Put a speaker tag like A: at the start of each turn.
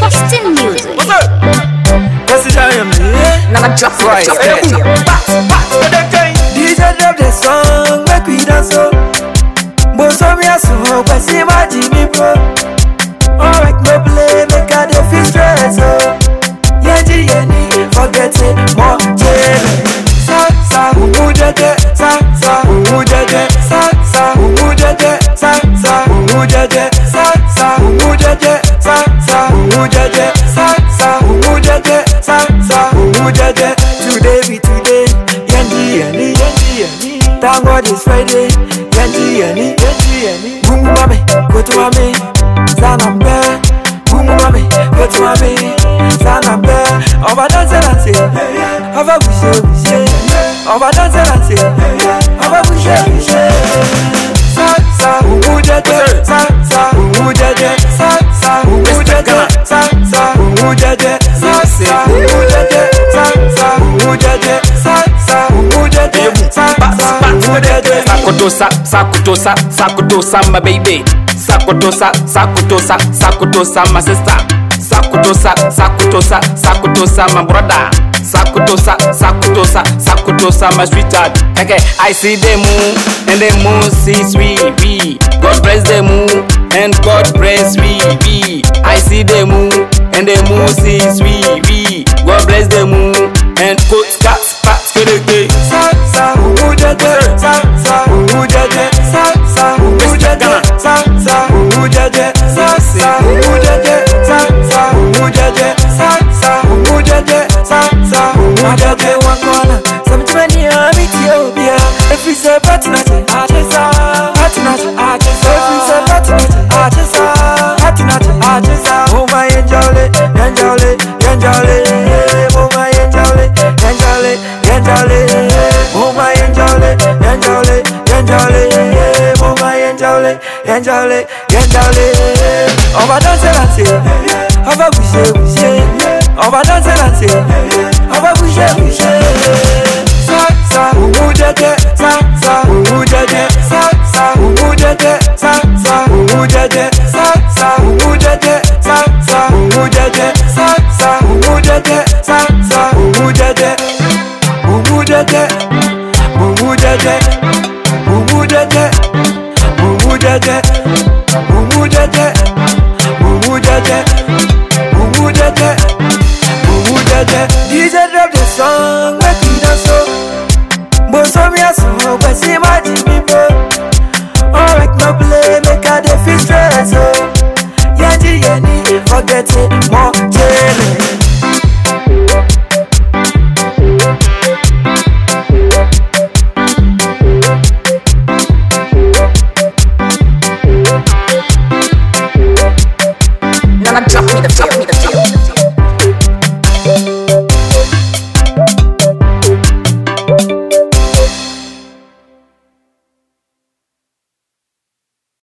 A: Fasting music.
B: What's up? What's the time?
A: Now I drop right.
B: DJ drop the song, make we dance so. Bosom ya so, but see my Jimmy bro. Alright, no play, make I dey feel stress so. Yenji yeni, forget it, more jelly. Sa, ujeje, sa, ujeje, sa, ujeje, sa, ujeje, sa, ujeje, sa, ujeje, sa, ujeje, sa, ujeje. Today be today, yenji yeni. Thank God it's Friday, yenji yeni. Boom mami, go to mami, sanambe. Boom mami, go to mami, sanambe. Over dance and say, over bushe. Over dance and say, over bushe. Sa, ujeje, sa, ujeje, sa, ujeje, sa, ujeje, sa, ujeje, sa, ujeje, sa, ujeje,
C: Sakutosa, my baby. Sakutosa, my sister. Sakutosa, my brother. Sakutosa, my sweetheart. Okay, I see the moon, and the moon sees we. God bless the moon, and God bless we. I see the moon, and the moon sees we. God bless the moon, and God cats, ujeje, sa, ujeje, sa, ujeje, sa, ujeje, sa, ujeje, sa, ujeje, ujeje, one corner. Sometimes I'm Ethiopia. If we say partner, I just oh my angel, oh my angel, over dance and say, over bushe, over dance and say, over bushe. Sa, ujeje, sa, ujeje, sa, ujeje, sa, ujeje, sa, ujeje, sa, ujeje, sa, ujeje, sa, ujeje. DJ drop the song, make we dance so. Bosom ya so, but see my Jimmy bro. Alright, no play, make I dey feel stress so. Yenji yeni, forget it, more.